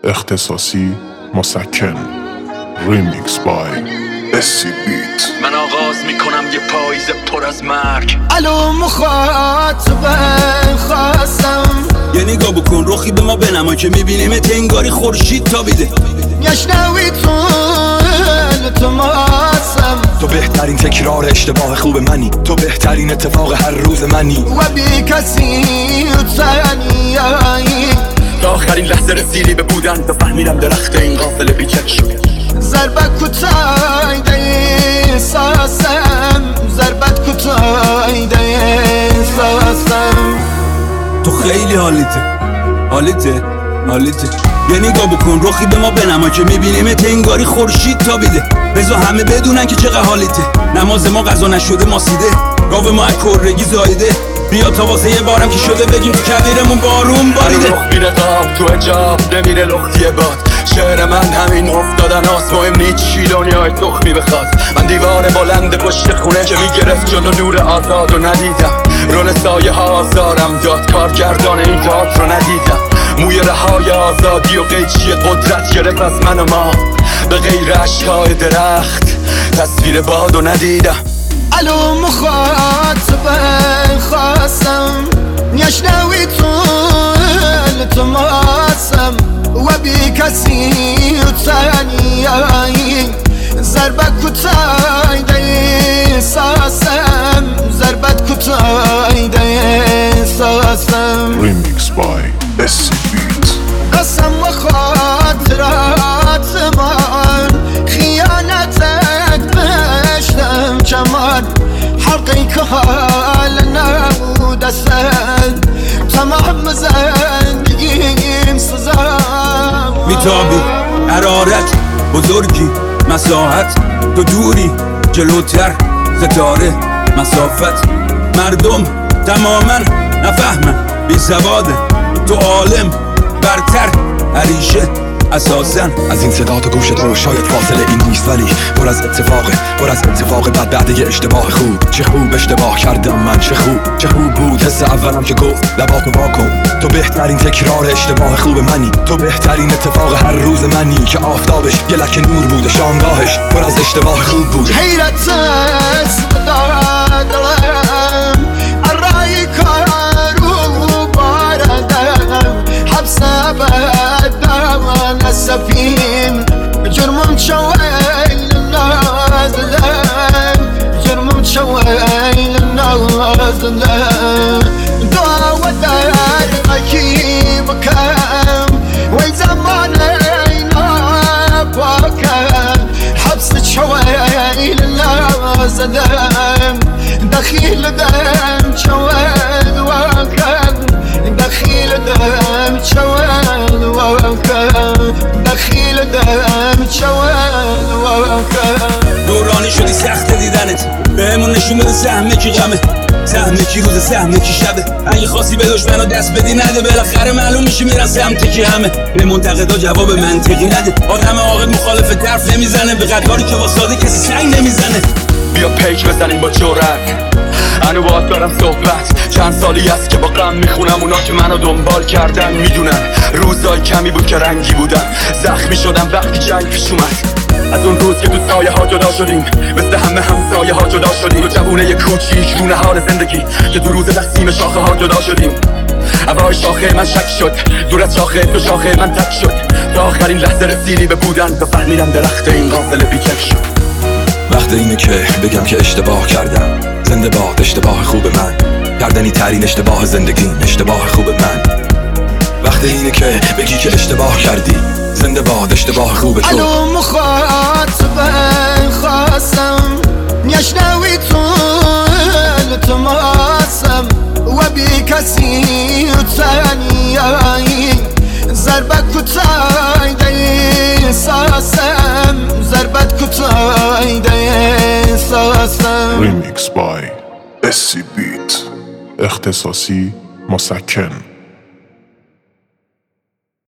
اختصاصی مسکن. ریمیکس بای اسی بیت. من آغاز میکنم یه پاییز پر از مرگ. الو مخاطبه خواستم یه نگاه بکن رخی به ما بنما که میبینیم تنگاری خورشید تابیده. یشنوی تو ماسم، تو بهترین تکرار اشتباه خوب منی، تو بهترین اتفاق هر روز منی و بی کسی تنیایی. تا آخرین لحظه رسیدی به بودن، تا فهمیدم درخت این قافله بیچک شد. ضربت کتایده احساسم، ضربت کتایده احساسم. تو خیلی حالیته یه نگاه بکن رخی به ما بنما که میبینیم تنگاری خورشید تابیده. بذار همه بدونن که چقدر حالیته. نماز ما قضا نشده ماسیده، گاو ما کرگی زایده. بیا تا واسه یه بارم که شده بگیم تو کبیرمون بارون باریده. رخ میره قاب تو اجاب نمیره لختی باد. شعر من همین افتادن هاست، مهم نیست چی دنیای تخمی بخواد. من دیوار بلند پشت خونه که میگرفت جلو نور آزاد رو ندیدم. رول سایه ها آزارم داد، کارگردان این تئاتر رو ندیدم. موی رهای آزادی و قیچی قدرت گرفت از من و ما، به غیر اشکای درخت تصویر باد رو ندیدم. الو مخاطبه خواستم یشنوی تو ماسم و بی کسی تنیایی. ضربت کتایده احساسم، ضربت کتایده احساسم. ریمیکس بای اسی بیت. قسم و خاطرات من، خیانتت بشتم کمان. حلقی که حال نبود اصلا، تمام زندگیم سزا. میتابی حرارت بزرگی مساحت، تو دوری جلوتر ستاره مسافت. مردم تماما نفهمن بی سواده، تو عالم برتر عریشه اساساً. از این صدا تو گوشت رو شاید فاصله این نیست، ولی پر از اتفاق بعد یه اشتباه خوب. چه خوب اشتباه کردم من، چه خوب بود حس اولم که گفت لباتو واکن. تو بهترین تکرار اشتباه خوب منی، تو بهترین اتفاق هر روز منی که آفتابش یه لکه نور بوده، شامگاهش پر از اشتباه خوب بود. حیرت است دارم الرای کارو باردم، حبس بدم نسفیم. جرمم شویل نازلم، جرمم شویل نازلم. دعوة دار مكي بكم وين زمانينا باكم. حبس شويل نازلم، دخيل دم شويل واكم. دخيل دم شويل واكم، دخيل دم شويل واكم. دورانی شدی سخت دیدنت، بهمون نشون بده سهمه کی غمه، سهمه کی روز سهمه کی شبه. اگه خواستی به دشمنا دست بدی نده، بالاخره معلوم میشه میرن سمت کی همه. به منتقدا جواب منطقی نده، آدم عاقل مخالف طرف نمیزنه، به قطاری که واساده کسی سنگ نمیزنه. بیا پیک بزنیم با جرأت، انو باید دارم صحبت. چند سالی است که با غم میخونم، اونا که منو دنبال کردن میدونن روزای کمی بود که رنگی بودم. زخمی شدم وقتی جنگ پیش اومد، از اون روز که تو سایه ها جدا شدیم، مثل همه همسایه ها جدا شدیم. تو جوونه کوچیک رو نهار زندگی که تو روز تقسیم شاخه ها جدا شدیم. هوای شاخه من شک شد، دور از شاخه تو شاخه من تک شد. تا آخرین لحظه رسیدی به بودن، تا فهمیدم درخت این قافله بیچک شد. وقت اینه که بگم که اشتباه کردم، زنده باد اشتباه خوب من. کردنی ترین اشتباه زندگی، اشتباه خوب من. وقت اینه که بگی که اشتباه کردی، زنده باد اشتباه خوب تو. الو مخاطبه خواستم یشنوی تو ماسم و بی کسی تنیایی. ضربت کتایده احساسم، ضربت کتایده احساسم. ریمیکس بای اسی بیت. اختصاصی مسکن.